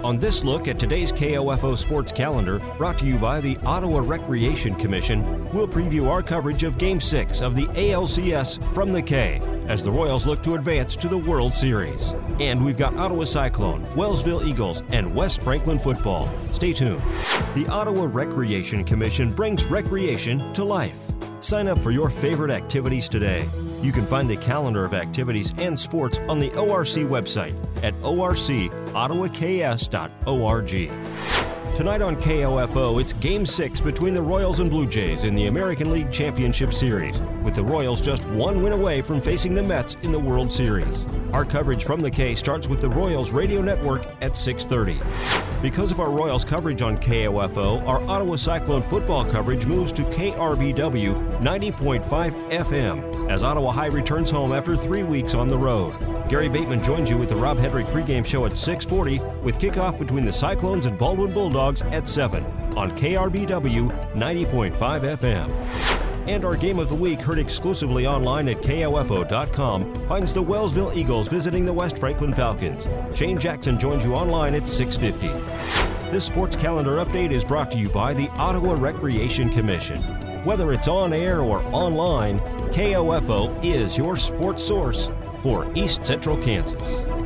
On this look at today's KOFO sports calendar, brought to you by the Ottawa Recreation Commission, we'll preview our coverage of Game 6 of the ALCS from the K as the Royals look to advance to the World Series. And we've got Ottawa Cyclone, Wellsville Eagles, and West Franklin football. Stay tuned. The Ottawa Recreation Commission brings recreation to life. Sign up for your favorite activities today. You can find the calendar of activities and sports on the ORC website at orcottawaks.org. Tonight on KOFO, it's Game 6 between the Royals and Blue Jays in the American League Championship Series, with the Royals just one win away from facing the Mets in the World Series. Our coverage from the K starts with the Royals radio network at 6:30. Because of our Royals coverage on KOFO, our Ottawa Cyclone football coverage moves to KRBW 90.5 FM as Ottawa High returns home after 3 weeks on the road. Gary Bateman joins you with the Rob Hedrick pregame show at 6:40 with kickoff between the Cyclones and Baldwin Bulldogs at 7 on KRBW 90.5 FM. And our game of the week, heard exclusively online at KOFO.com, finds the Wellsville Eagles visiting the West Franklin Falcons. Shane Jackson joins you online at 6:50. This sports calendar update is brought to you by the Ottawa Recreation Commission. Whether it's on air or online, KOFO is your sports source for East Central Kansas.